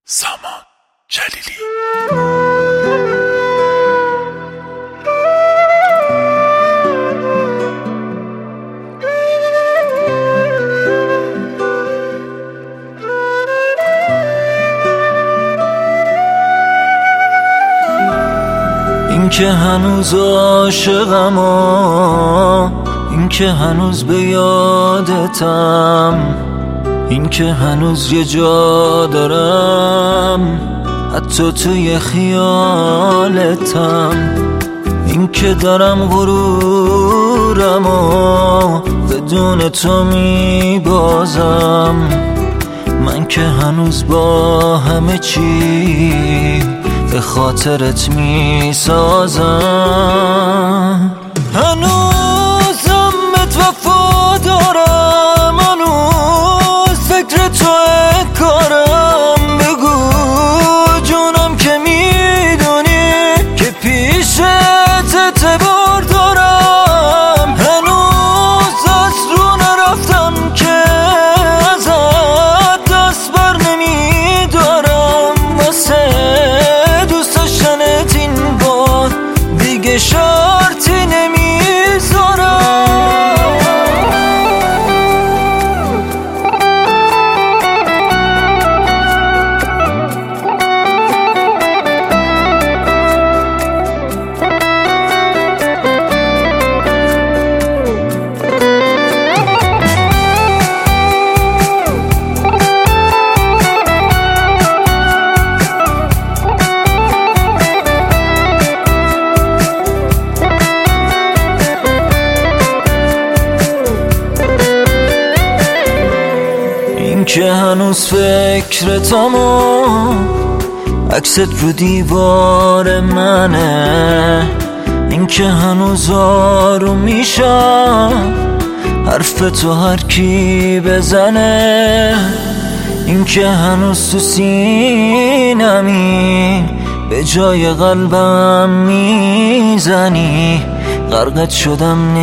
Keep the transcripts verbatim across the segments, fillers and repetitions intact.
سامان جلیلی. این که هنوز عاشقم و این که هنوز به یادتم، این که هنوز یه جا دارم حتی توی خیالتم، این که دارم غرورم و بدون تو میبازم، من که هنوز با همه چی به خاطرت میسازم. هنوزم بهت وفا دارم، هنوز فکر توی کارم، بگو جونم که میدونی که پیشت اعتبار دارم، هنوز از رو نرفتم که ازت دست بر نمیدارم، واسه دوست داشتنت این بار دیگه شرطی نمیذارم. این که هنوز فکرتم و عکست رو دیوار منه، این که هنوز آروم میشم حرف تو هر کی بزنه، این که هنوز تو سینمی به جای قلبم میزنی، غرقت شدم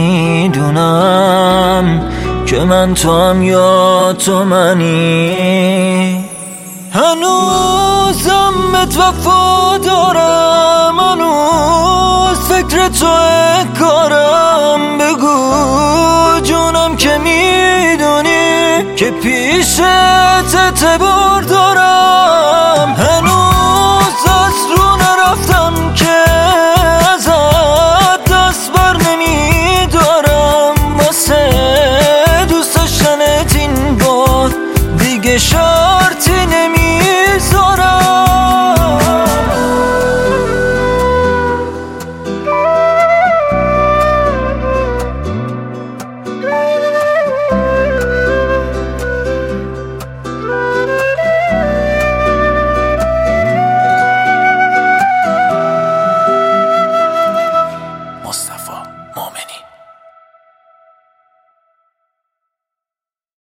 نمیدونم که من تو هم یا تو منی. هنوزم بهت وفا دارم، هنوز فکر توی کارم، بگو جونم که میدونی که پیشت اعتبار دارم، هنوز از رو نرفتم که ازت دست بر نمیدارم، واسه دوست داشتنت این بار دیگه شرطی نمی